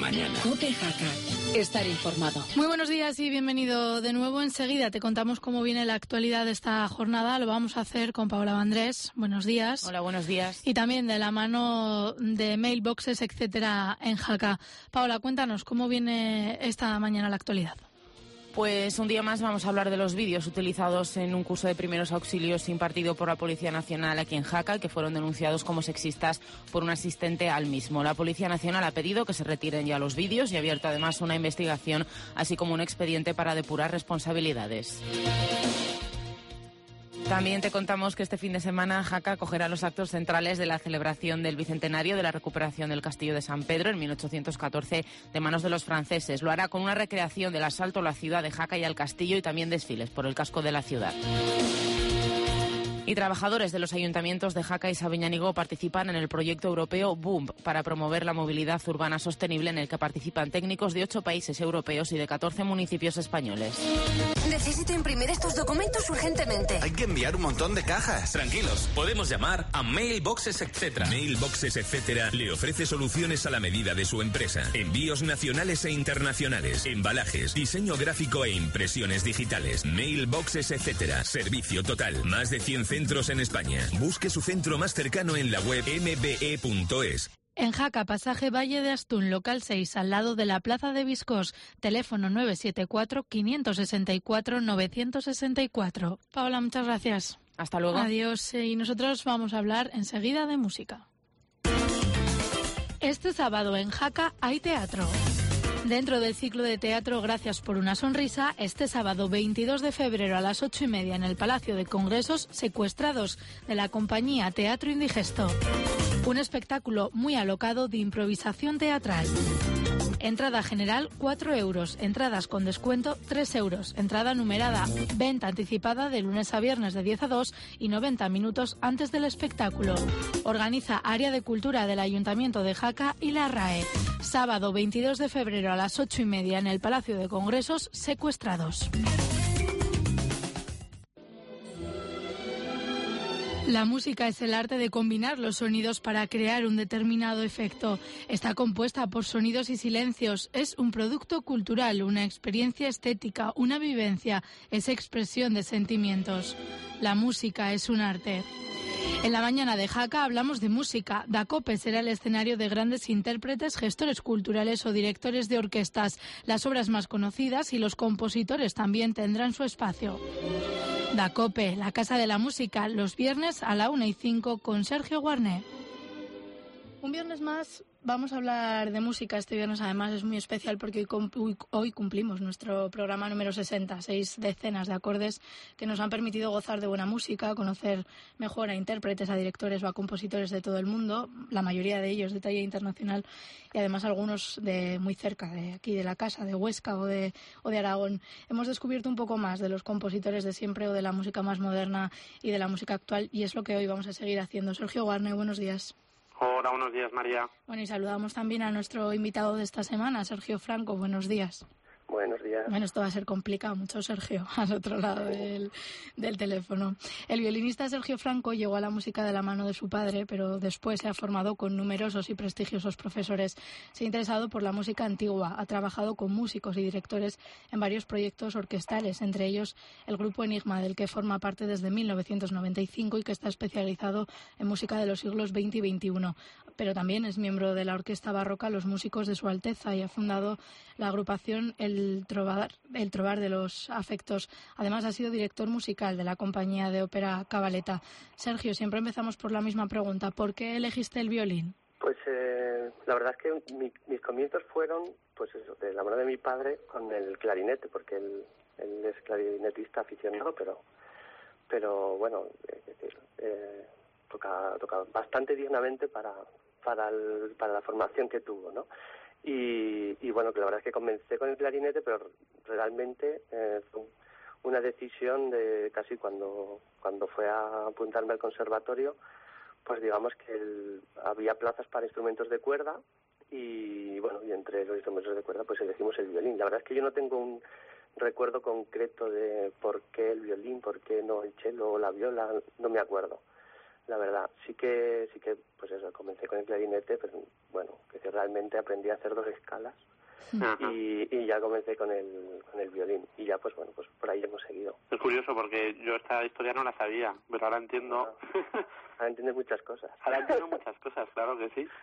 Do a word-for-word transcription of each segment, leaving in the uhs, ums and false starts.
mañana. COPE Jaca. Estar informado. Muy buenos días y bienvenido de nuevo. Enseguida te contamos cómo viene la actualidad de esta jornada. Lo vamos a hacer con Paola Vandrés. Buenos días. Hola, buenos días. Y también de la mano de mailboxes, etcétera, en Jaca. Paola, cuéntanos cómo viene esta mañana la actualidad. Pues un día más vamos a hablar de los vídeos utilizados en un curso de primeros auxilios impartido por la Policía Nacional aquí en Jaca, que fueron denunciados como sexistas por un asistente al mismo. La Policía Nacional ha pedido que se retiren ya los vídeos y ha abierto además una investigación, así como un expediente para depurar responsabilidades. También te contamos que este fin de semana Jaca acogerá los actos centrales de la celebración del bicentenario de la recuperación del Castillo de San Pedro en mil ochocientos catorce de manos de los franceses. Lo hará con una recreación del asalto a la ciudad de Jaca y al castillo y también desfiles por el casco de la ciudad. Y trabajadores de los ayuntamientos de Jaca y Sabiñánigo participan en el proyecto europeo BOOM para promover la movilidad urbana sostenible, en el que participan técnicos de ocho países europeos y de catorce municipios españoles. Necesito imprimir estos documentos urgentemente. Hay que enviar un montón de cajas. Tranquilos, podemos llamar a Mailboxes, etcétera. Mailboxes, etcétera le ofrece soluciones a la medida de su empresa. Envíos nacionales e internacionales, embalajes, diseño gráfico e impresiones digitales. Mailboxes, etcétera. Servicio total. Más de cien centros en España. Busque su centro más cercano en la web m b e punto es. En Jaca, pasaje Valle de Astún, local seis, al lado de la Plaza de Viscós. Teléfono nueve siete cuatro, cinco seis cuatro, nueve seis cuatro. Paola, muchas gracias. Hasta luego. Adiós. Y nosotros vamos a hablar enseguida de música. Este sábado en Jaca hay teatro. Dentro del ciclo de teatro Gracias por una sonrisa, este sábado veintidós de febrero a las ocho y media en el Palacio de Congresos, Secuestrados, de la compañía Teatro Indigesto. Un espectáculo muy alocado de improvisación teatral. Entrada general cuatro euros, entradas con descuento tres euros, entrada numerada, venta anticipada de lunes a viernes de diez a dos y noventa minutos antes del espectáculo. Organiza Área de Cultura del Ayuntamiento de Jaca y la R A E. Sábado veintidós de febrero a las ocho y media en el Palacio de Congresos, Secuestrados. La música es el arte de combinar los sonidos para crear un determinado efecto. Está compuesta por sonidos y silencios. Es un producto cultural, una experiencia estética, una vivencia. Es expresión de sentimientos. La música es un arte. En la mañana de Jaca hablamos de música. Dacope será el escenario de grandes intérpretes, gestores culturales o directores de orquestas. Las obras más conocidas y los compositores también tendrán su espacio. Dacope, la Casa de la Música, los viernes a la una y cinco con Sergio Guarné. Un viernes más vamos a hablar de música. Este viernes además es muy especial porque hoy, hoy cumplimos nuestro programa número sesenta, seis decenas de acordes que nos han permitido gozar de buena música, conocer mejor a intérpretes, a directores o a compositores de todo el mundo, la mayoría de ellos de talla internacional y además algunos de muy cerca, de aquí de la casa, de Huesca o de, o de Aragón. Hemos descubierto un poco más de los compositores de siempre o de la música más moderna y de la música actual y es lo que hoy vamos a seguir haciendo. Sergio Guarné, buenos días. Hola, buenos días, María. Bueno, y saludamos también a nuestro invitado de esta semana, Sergio Franco. Buenos días. Buenos días. Bueno, esto va a ser complicado, mucho Sergio, al otro lado del, del teléfono. El violinista Sergio Franco llegó a la música de la mano de su padre, pero después se ha formado con numerosos y prestigiosos profesores. Se ha interesado por la música antigua, ha trabajado con músicos y directores en varios proyectos orquestales, entre ellos el Grupo Enigma, del que forma parte desde mil novecientos noventa y cinco y que está especializado en música de los siglos veinte y veintiuno. Pero también es miembro de la Orquesta Barroca Los Músicos de Su Alteza y ha fundado la agrupación El El Trobar, el Trobar de los Afectos. Además, ha sido director musical de la compañía de ópera Cabaletta. Sergio, siempre empezamos por la misma pregunta. ¿Por qué elegiste el violín? Pues eh, la verdad es que mi, mis comienzos fueron, pues eso, de la mano de mi padre con el clarinete, porque él, él es clarinetista aficionado, pero, pero bueno, eh, eh, toca, toca bastante dignamente para, para, el, para la formación que tuvo, ¿no? Y, y bueno, que la verdad es que comencé con el clarinete, pero realmente eh, fue una decisión de casi cuando cuando fue a apuntarme al conservatorio, pues digamos que el, había plazas para instrumentos de cuerda y bueno, y entre los instrumentos de cuerda pues elegimos el violín. La verdad es que yo no tengo un recuerdo concreto de por qué el violín, por qué no el cello o la viola, no me acuerdo. la verdad. Sí que, sí que, pues eso, comencé con el clarinete, pero bueno, que realmente aprendí a hacer dos escalas. Y, y ya comencé con el con el violín y ya pues bueno pues por ahí hemos seguido. Es curioso porque yo esta historia no la sabía, pero ahora entiendo. Bueno, ahora entiendes muchas cosas. Ahora entiendo muchas cosas, claro que sí.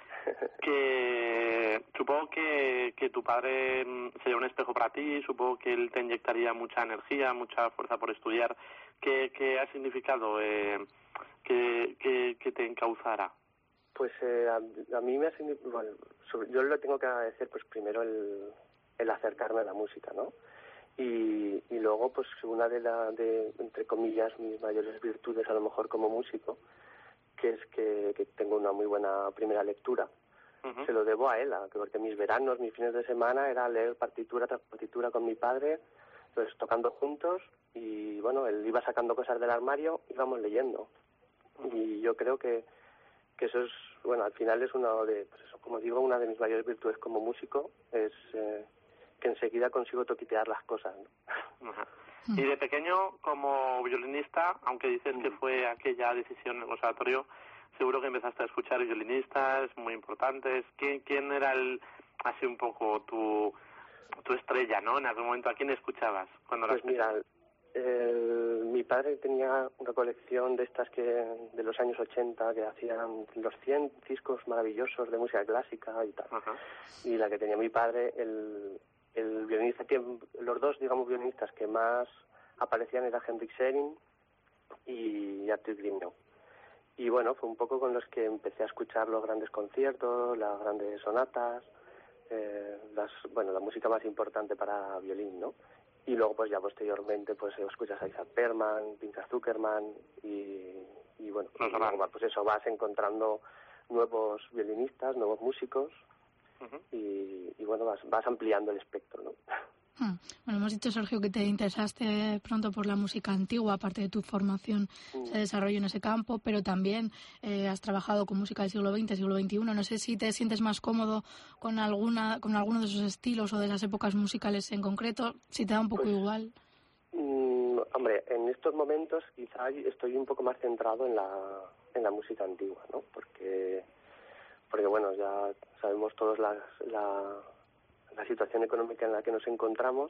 Que supongo que, que tu padre sería un espejo para ti, supongo que él te inyectaría mucha energía, mucha fuerza por estudiar. ¿Qué, qué ha significado eh, que, que, que te encauzara? Pues eh, a, a mí me ha significado, bueno, yo lo tengo que agradecer pues primero el, el acercarme a la música, ¿no? Y, y luego pues una de la de entre comillas mis mayores virtudes a lo mejor como músico, que es que, que tengo una muy buena primera lectura. Uh-huh. Se lo debo a él, a, porque mis veranos, mis fines de semana era leer partitura tras partitura con mi padre, pues tocando juntos y bueno, él iba sacando cosas del armario, íbamos leyendo. Uh-huh. Y yo creo que que eso es, bueno, al final es una de, pues eso, como digo, una de mis mayores virtudes como músico, es eh, que enseguida consigo toquitear las cosas, ¿no? Ajá. Y de pequeño, como violinista, aunque dices que fue aquella decisión en el conservatorio, seguro que empezaste a escuchar violinistas muy importantes. ¿Quién, quién era el, así un poco tu, tu estrella, ¿no? En algún momento, ¿a quién escuchabas cuando Pues mira, el, mi padre tenía una colección de estas que de los años ochenta que hacían los cien discos maravillosos de música clásica y tal. Ajá. Y la que tenía mi padre, el, el violinista que los dos, digamos, violinistas que más aparecían era Henrik Sering y Arthur Grimnau. Y bueno, fue un poco con los que empecé a escuchar los grandes conciertos, las grandes sonatas, eh, las bueno, la música más importante para violín, ¿no? Y luego pues ya posteriormente pues escuchas a Isaac Perman, Pinchas Zuckerman y, y bueno, pues, luego, pues eso, vas encontrando nuevos violinistas, nuevos músicos. Uh-huh. y, y bueno, vas, vas ampliando el espectro, ¿no? Hmm. Bueno, hemos dicho, Sergio, que te interesaste pronto por la música antigua, aparte de tu formación mm. se desarrolló en ese campo, pero también eh, has trabajado con música del siglo veinte, siglo veintiuno. No sé si te sientes más cómodo con alguna con alguno de esos estilos o de esas épocas musicales en concreto, si te da un poco pues, igual. Mm, hombre, en estos momentos quizá estoy un poco más centrado en la en la música antigua, ¿no? Porque, porque bueno, ya sabemos todos la... la la situación económica en la que nos encontramos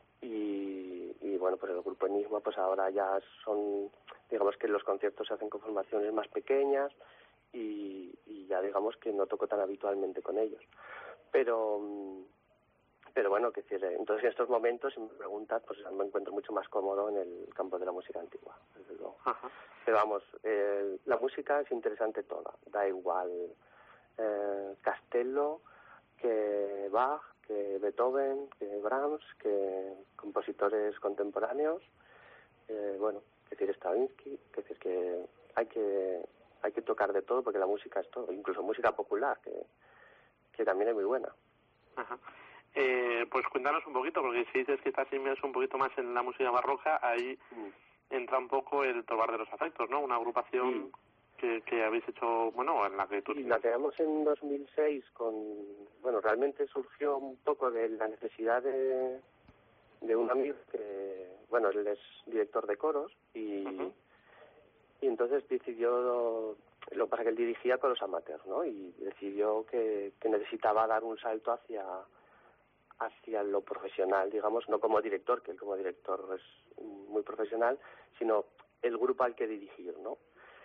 y, y bueno, pues el grupo Enigma pues ahora ya son, digamos que los conciertos se hacen con formaciones más pequeñas y, y ya digamos que no toco tan habitualmente con ellos. Pero pero bueno, que decir, entonces en estos momentos, si me preguntas, pues me encuentro mucho más cómodo en el campo de la música antigua, desde luego. Ajá. Pero vamos, eh, la música es interesante toda, da igual eh, Castello que Bach, que Beethoven, que Brahms, que compositores contemporáneos, eh, bueno, que decir Stravinsky, que decir que hay que hay que tocar de todo porque la música es todo, incluso música popular, que, que también es muy buena. Ajá. Eh, pues cuéntanos un poquito, porque si dices que estás inmerso un poquito más en la música barroca, ahí mm. entra un poco el Tobar de los Afectos, ¿no? Una agrupación... Mm. Que, que habéis hecho, bueno, en la que tú... Y la creamos en dos mil seis con... Bueno, realmente surgió un poco de la necesidad de, de un amigo que, bueno, él es director de coros y, uh-huh. y entonces decidió, lo que pasa es que él dirigía coros amateurs, ¿no? Y decidió que, que necesitaba dar un salto hacia, hacia lo profesional, digamos, no como director, que él como director es muy profesional, sino el grupo al que dirigir, ¿no?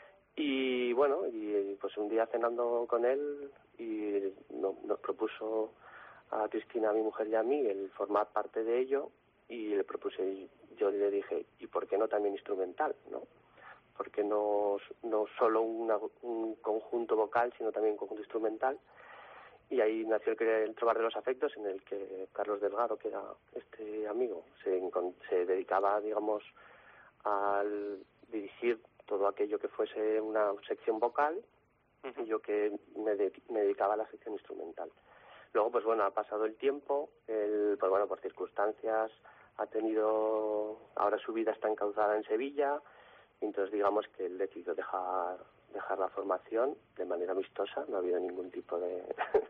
Y bueno, y pues un día cenando con él y no, nos propuso a Cristina, a mi mujer y a mí el formar parte de ello y le propuse, yo le dije, ¿y por qué no también instrumental, no? ¿Por qué no, no solo una, un conjunto vocal, sino también un conjunto instrumental? Y ahí nació el, el Trobar de los Afectos, en el que Carlos Delgado, que era este amigo, se, se dedicaba, digamos, al dirigir todo aquello que fuese una sección vocal uh-huh. y yo que me, de, me dedicaba a la sección instrumental. Luego, pues bueno, ha pasado el tiempo, él, pues bueno, por circunstancias ha tenido, ahora su vida está encauzada en Sevilla, entonces digamos que él decidió dejar, dejar la formación de manera amistosa, no ha habido ningún tipo de,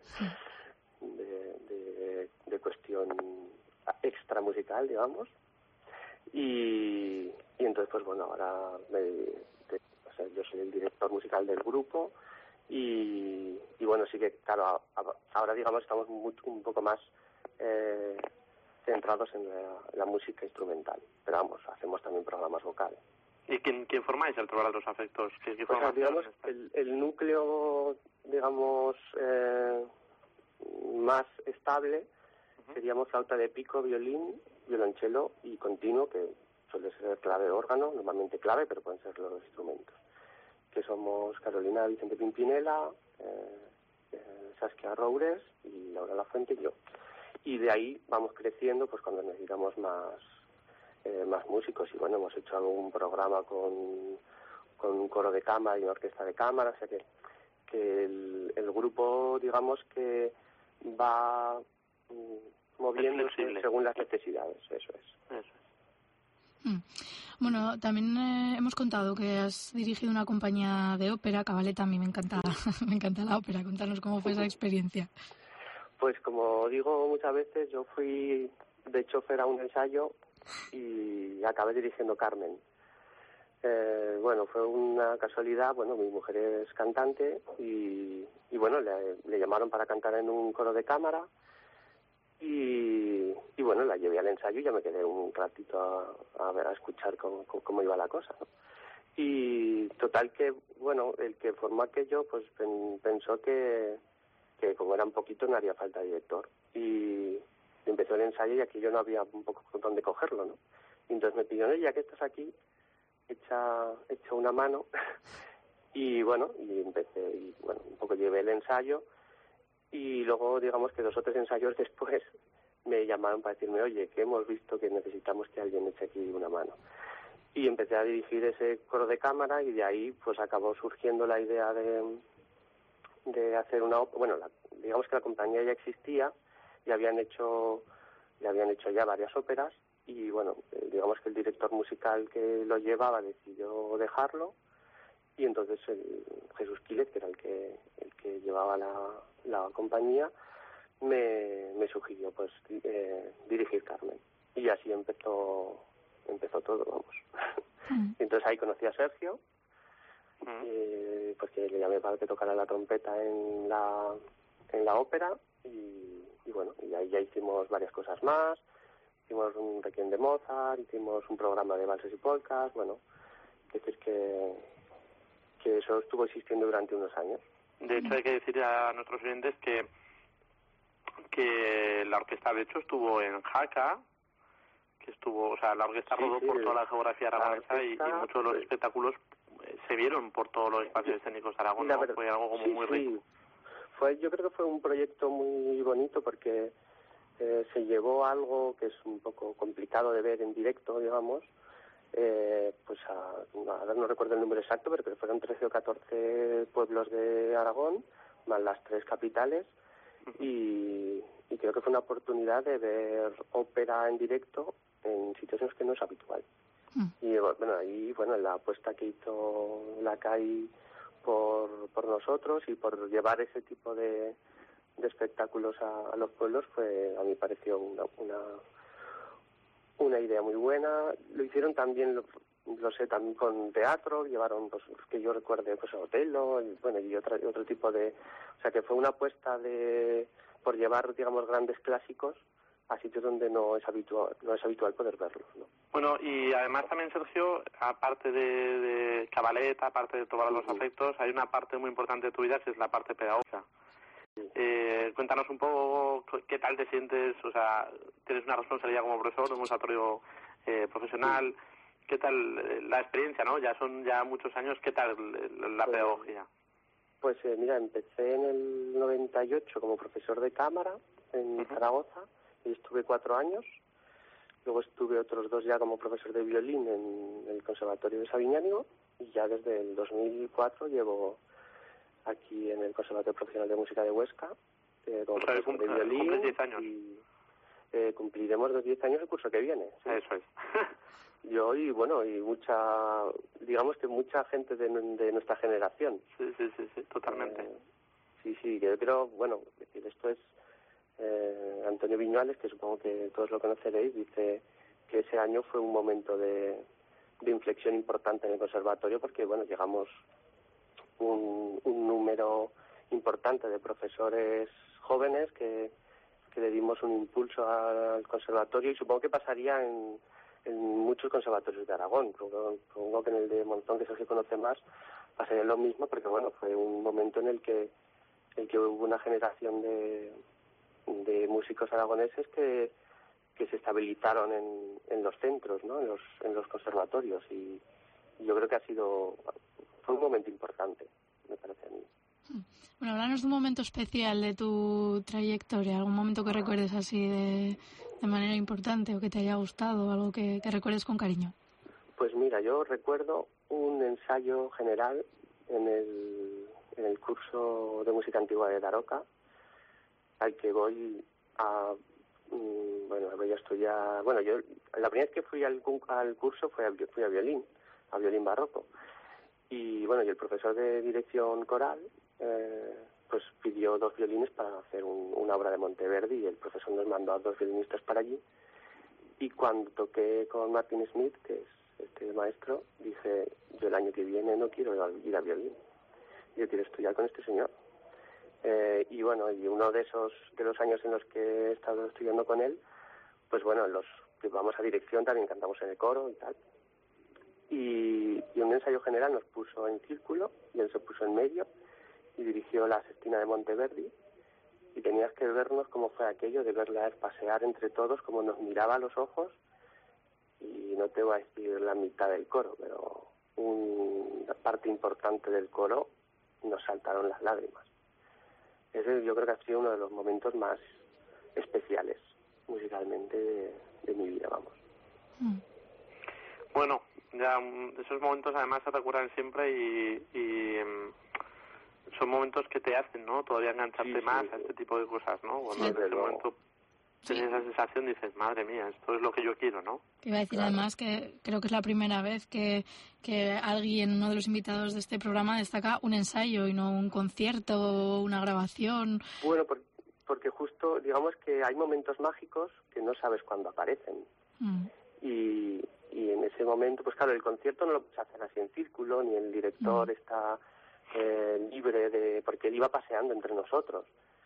de, de, de cuestión extra musical, digamos. Y, y entonces, pues bueno, ahora me, de, o sea, yo soy el director director musical del grupo y, y bueno, sí que, claro, a, a, ahora digamos estamos muy, un poco más eh, centrados en la, la música instrumental, pero vamos, hacemos también programas vocales. ¿Y quién, quién formáis el Trovador de los Afectos? ¿Qué, qué o sea, digamos, el, el núcleo, digamos, eh, más estable uh-huh. seríamos flauta de pico, violín, violonchelo y continuo, que suele ser clave órgano, normalmente clave, pero pueden ser los instrumentos. Que somos Carolina Vicente Pimpinela, eh, eh, Saskia Roures y Laura Lafuente y yo. Y de ahí vamos creciendo pues cuando necesitamos más eh, más músicos. Y bueno, hemos hecho algún programa con, con un coro de cámara y una orquesta de cámara, o sea que, que el, el grupo, digamos que va mm, moviéndose según las necesidades, eso es. Eso es. Mm. Bueno, también eh, hemos contado que has dirigido una compañía de ópera, Cabaleta. A mí me encanta, me encanta la ópera. Contanos cómo fue esa experiencia. Pues como digo muchas veces, yo fui de chofer a un ensayo y acabé dirigiendo Carmen. Eh, bueno, fue una casualidad. Bueno, mi mujer es cantante y, y bueno, le, le llamaron para cantar en un coro de cámara. Y, y bueno, la llevé al ensayo y ya me quedé un ratito a, a ver, a escuchar cómo, cómo iba la cosa, ¿no? Y total que, bueno, el que formó aquello, pues pen, pensó que, que como era un poquito no haría falta director. Y empezó el ensayo y aquello no había un poco dónde cogerlo, ¿no? Y entonces me pidió, ya que estás aquí, echa, echa una mano. Y bueno, y empecé, y bueno, un poco llevé el ensayo. Y luego, digamos que dos o tres ensayos después me llamaron para decirme, oye, que hemos visto que necesitamos que alguien eche aquí una mano. Y empecé a dirigir ese coro de cámara y de ahí pues acabó surgiendo la idea de, de hacer una... Bueno, la, digamos que la compañía ya existía y habían hecho, ya habían hecho ya varias óperas y bueno, digamos que el director musical que lo llevaba decidió dejarlo. Y entonces el Jesús Quilet, que era el que el que llevaba la, la compañía, me, me sugirió pues eh, dirigir Carmen. Y así empezó empezó todo, vamos. Mm. Entonces ahí conocí a Sergio, mm. eh, pues que le llamé para que tocara la trompeta en la en la ópera y, y bueno, y ahí ya hicimos varias cosas más. Hicimos un requiem de Mozart, hicimos un programa de valses y polcas, bueno, es decir que que eso estuvo existiendo durante unos años. De hecho, hay que decir a nuestros oyentes que que la orquesta, de hecho, estuvo en Jaca, que estuvo, o sea, la orquesta sí, rodó sí, por toda la geografía aragonesa y, y muchos de los sí. espectáculos se vieron por todos los espacios escénicos de Aragón, ¿no? Verdad, fue algo como sí, muy rico. Sí. Fue, yo creo que fue un proyecto muy bonito porque eh, se llevó algo que es un poco complicado de ver en directo, digamos, Eh, pues a, a, no recuerdo el número exacto, pero creo que fueron trece o catorce pueblos de Aragón, más las tres capitales, y, y creo que fue una oportunidad de ver ópera en directo en sitios en los que no es habitual. Mm. Y bueno, ahí, bueno, la apuesta que hizo la C A I por, por nosotros y por llevar ese tipo de, de espectáculos a, a los pueblos, fue, a mí pareció una... una una idea muy buena. Lo hicieron también, lo, lo sé, también con teatro, llevaron, pues, que yo recuerde, pues, Otelo, y, bueno, y otro, otro tipo de... O sea, que fue una apuesta de por llevar, digamos, grandes clásicos a sitios donde no es habitual, no es habitual poder verlos, ¿no? Bueno, y además también, Sergio, aparte de, de Cabaleta, aparte de todos los uh-huh. afectos, hay una parte muy importante de tu vida que es la parte pedagógica. Eh, cuéntanos un poco qué tal te sientes, o sea, tienes una responsabilidad como profesor de un conservatorio eh, profesional, qué tal la experiencia, ¿no? Ya son ya muchos años, ¿qué tal la pues, pedagogía? Pues eh, mira, empecé en el noventa y ocho como profesor de cámara en uh-huh. Zaragoza y estuve cuatro años, luego estuve otros dos ya como profesor de violín en el Conservatorio de Sabiñánigo y ya desde el dos mil cuatro llevo aquí en el Conservatorio Profesional de Música de Huesca, eh, como o sea, profesor de violín. diez años. Y eh, cumpliremos los diez años el curso que viene. ¿Sí? Eso es. Yo y bueno, y mucha, digamos que mucha gente de, de nuestra generación. Sí, sí, sí, sí, totalmente. Eh, sí, sí, yo creo, bueno, decir, esto es eh, Antonio Viñuales, que supongo que todos lo conoceréis, dice que ese año fue un momento de, de inflexión importante en el conservatorio porque, bueno, llegamos un, un número importante de profesores jóvenes que, que le dimos un impulso al conservatorio, y supongo que pasaría en, en muchos conservatorios de Aragón. Supongo que en el de Monzón, que es el que conoce más, pasaría lo mismo, porque bueno, fue un momento en el que, el que hubo una generación de, de músicos aragoneses que, que se estabilizaron en, en los centros, ¿no? en los, en los conservatorios, y yo creo que ha sido, fue un momento importante, me parece a mí. Bueno, háblanos de un momento especial de tu trayectoria, algún momento que recuerdes así de, de manera importante o que te haya gustado, algo que, que recuerdes con cariño. Pues mira, yo recuerdo un ensayo general en el, en el curso de música antigua de Daroca, al que voy a, mmm, bueno, voy a estudiar, bueno, yo la primera vez que fui al, al curso fue a, fui a violín, a violín barroco, y bueno, y el profesor de dirección coral eh, pues pidió dos violines para hacer un, una obra de Monteverdi, y el profesor nos mandó a dos violinistas para allí, y cuando toqué con Martin Smith, que es este maestro, dije, yo el año que viene no quiero ir a violín, yo quiero estudiar con este señor. Eh, y bueno, y uno de esos de los años en los que he estado estudiando con él, pues bueno, los que vamos a dirección también cantamos en el coro y tal. Y, y un ensayo general nos puso en círculo, y él se puso en medio y dirigió la sextina de Monteverdi, y tenías que vernos cómo fue aquello de verla pasear entre todos, cómo nos miraba a los ojos, y no te voy a decir la mitad del coro, pero una parte importante del coro nos saltaron las lágrimas. Ese yo creo que ha sido uno de los momentos más especiales musicalmente de, de mi vida, vamos. Mm. Bueno, ya esos momentos además se recuerdan siempre, y, y um, son momentos que te hacen, ¿no? Todavía engancharte sí, más sí, a sí. este tipo de cosas, ¿no? Cuando Sí. en ese momento tienes esa sensación, dices, madre mía, esto es lo que yo quiero, ¿no? Te iba a decir Claro. además que creo que es la primera vez que, que alguien, uno de los invitados de este programa, destaca un ensayo y no un concierto o una grabación. Bueno, por, porque justo, digamos que hay momentos mágicos que no sabes cuándo aparecen. Mm. Y, y en ese momento, pues claro, el concierto no lo puedes hacer así en círculo, ni el director Mm. está eh, libre de... porque él iba paseando entre nosotros.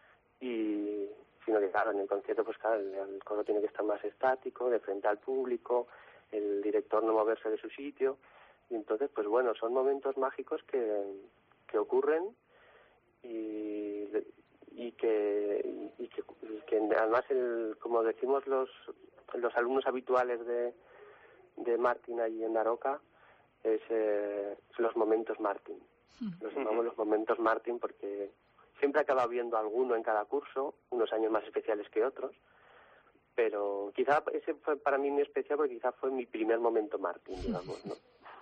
Y sino que claro, en el concierto, pues claro, el, el coro tiene que estar más estático, de frente al público, el director no moverse de su sitio. Y entonces, pues bueno, son momentos mágicos que, que ocurren y, y, que, y, que, y que además, el, como decimos los, los alumnos habituales de, de Martin allí en Daroca, es eh, los momentos Martin. Los llamamos los momentos Martin porque siempre acaba habiendo alguno en cada curso, unos años más especiales que otros, pero quizá ese fue para mí muy especial porque quizá fue mi primer momento Martin, digamos, ¿no?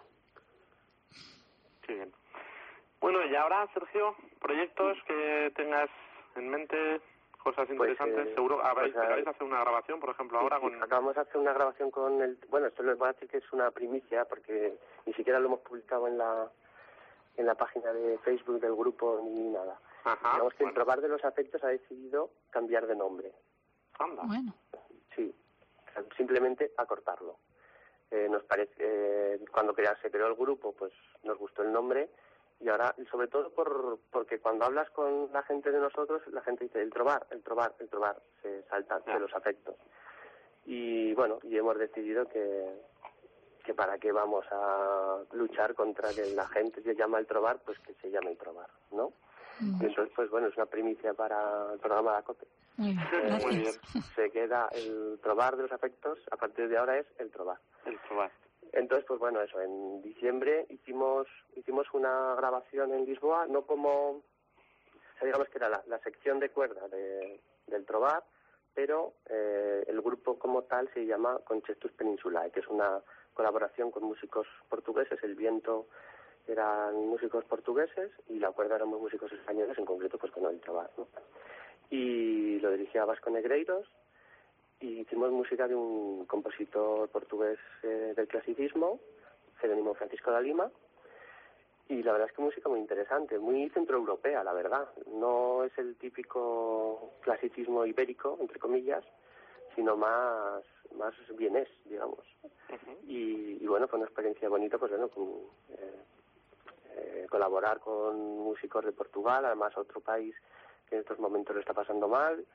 Qué bien. Bueno, y ahora, Sergio, proyectos que tengas en mente, cosas interesantes, Pues, eh, seguro, ¿habéis, pues, ¿vais a hacer una grabación, por ejemplo, ahora? Sí, con acabamos de hacer una grabación con el... Bueno, esto les voy a decir que es una primicia porque ni siquiera lo hemos publicado en la en la página de Facebook del grupo ni nada. Ajá, Digamos que bueno. el Trobar de los Afectos ha decidido cambiar de nombre. Anda. Bueno. Sí, simplemente acortarlo. Eh, nos parece, eh, cuando crea, se creó el grupo, pues nos gustó el nombre, y ahora, y sobre todo por porque cuando hablas con la gente de nosotros, la gente dice el Trobar, el Trobar, el Trobar, se saltan Ya. de los Afectos. Y bueno, y hemos decidido que, que para qué vamos a luchar contra que la gente se llama el Trobar, pues que se llame el Trobar, ¿no? Mm. Y entonces, pues bueno, es una primicia para el programa de ACOPE. Muy bien, Eh, gracias. Muy bien. Se queda el Trobar de los Afectos, a partir de ahora es el Trobar. El Trobar. Entonces, pues bueno, eso, en diciembre hicimos hicimos una grabación en Lisboa, no como, o sea, digamos que era la, la sección de cuerda de, del Trobar, pero eh, el grupo como tal se llama Concertus Peninsulae, que es una colaboración con músicos portugueses. El viento eran músicos portugueses y la cuerda éramos músicos españoles, en concreto pues con el Trobar, ¿no? Y lo dirigía Vasco Negreiros, y hicimos música de un compositor portugués eh, del clasicismo, Jerónimo Francisco da Lima, y la verdad es que música muy interesante, muy centroeuropea, la verdad. No es el típico clasicismo ibérico, entre comillas, sino más más vienés, digamos. Uh-huh. Y, y bueno, fue una experiencia bonita, pues bueno, con, eh, eh, colaborar con músicos de Portugal, además otro país que en estos momentos lo está pasando mal,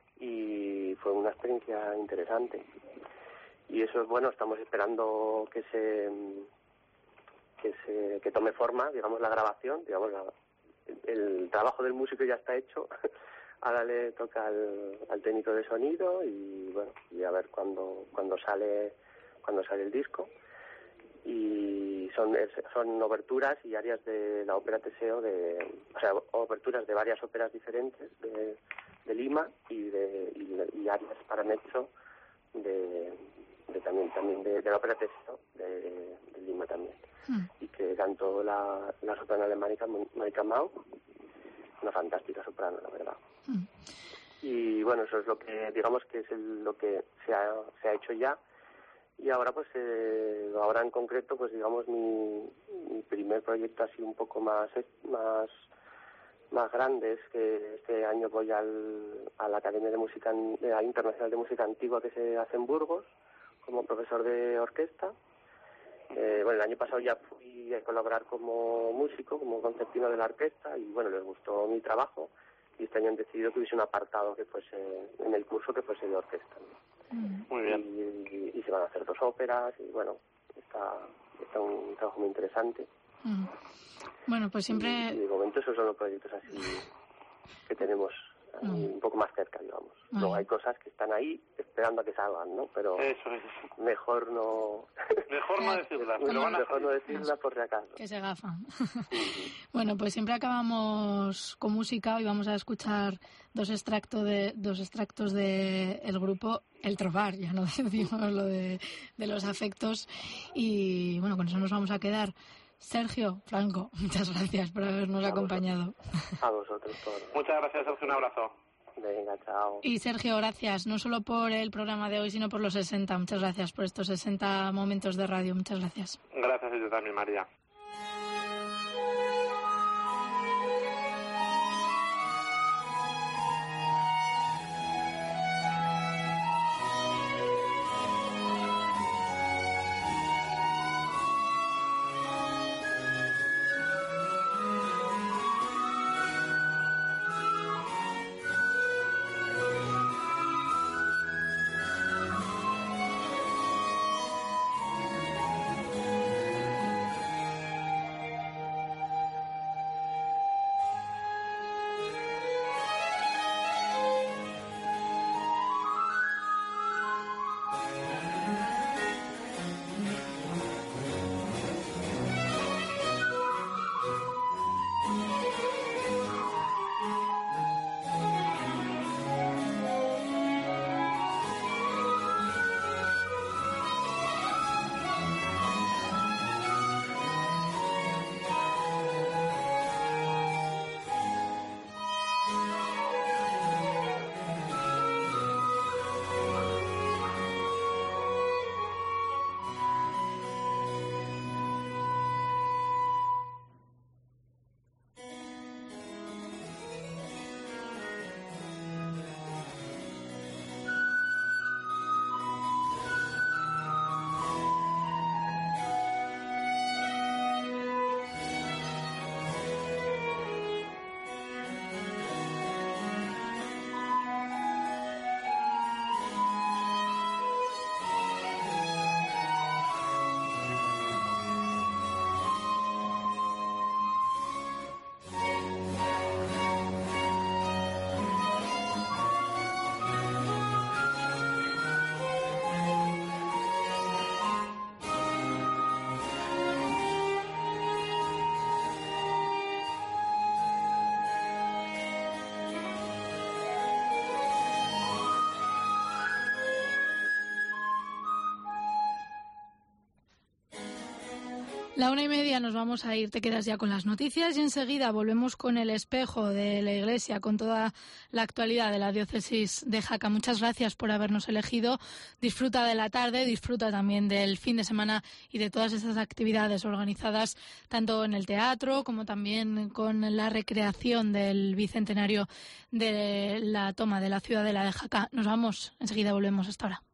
y fue una experiencia interesante. Y eso es bueno, estamos esperando que se que se que tome forma, digamos, la grabación, digamos, la, el, el trabajo del músico ya está hecho. Ahora le toca al, al técnico de sonido y bueno, y a ver cuándo cuando sale cuando sale el disco. Y son son oberturas y áreas de la ópera Teseo, de o sea, oberturas de varias óperas diferentes de, de Lima y de y, y áreas para mezzo de, de también también de, de la ópera Teseo de, de Lima también. Mm. Y que cantó la, la soprano alemana Mónica Mau, una fantástica soprano, la verdad. Mm. Y bueno, eso es lo que digamos que es el, lo que se ha se ha hecho ya. Y ahora pues eh, ahora en concreto pues digamos mi, mi primer proyecto así un poco más más más grande es que este año voy al, a la Academia de Música de la Internacional de Música Antigua que se hace en Burgos como profesor de orquesta. Eh, bueno, el año pasado ya fui a colaborar como músico, como concertino de la orquesta y bueno, les gustó mi trabajo y este año han decidido que hubiese un apartado que fuese en el curso que fuese de orquesta, ¿no? Muy bien. Y, y, y se van a hacer dos óperas y bueno, está, está un trabajo muy interesante. Mm. Bueno, pues siempre... Y, y de momento esos son los proyectos así que tenemos ahí, mm. un poco más cerca, digamos. Vale. Luego hay cosas que están ahí esperando a que salgan, ¿no? Pero eso es. Mejor no... Mejor no decirlas. Pero van a mejor no decirlas por si acaso. Que se gafan. Bueno, pues siempre acabamos con música. Hoy vamos a escuchar dos extractos de dos extractos de el grupo El Trobar, ya no decimos lo de, de los afectos. Y bueno, con eso nos vamos a quedar. Sergio, Franco, muchas gracias por habernos a acompañado. Vosotros. A vosotros todos. Muchas gracias, Sergio, un abrazo. Venga, chao. Y Sergio, gracias, no solo por el programa de hoy, sino por los sesenta. Muchas gracias por estos sesenta momentos de radio. Muchas gracias. Gracias a ti también, María. La una y media nos vamos a ir, te quedas ya con las noticias y enseguida volvemos con el espejo de la Iglesia, con toda la actualidad de la diócesis de Jaca. Muchas gracias por habernos elegido. Disfruta de la tarde, disfruta también del fin de semana y de todas esas actividades organizadas tanto en el teatro como también con la recreación del bicentenario de la toma de la ciudadela de Jaca. Nos vamos, enseguida volvemos. Hasta ahora.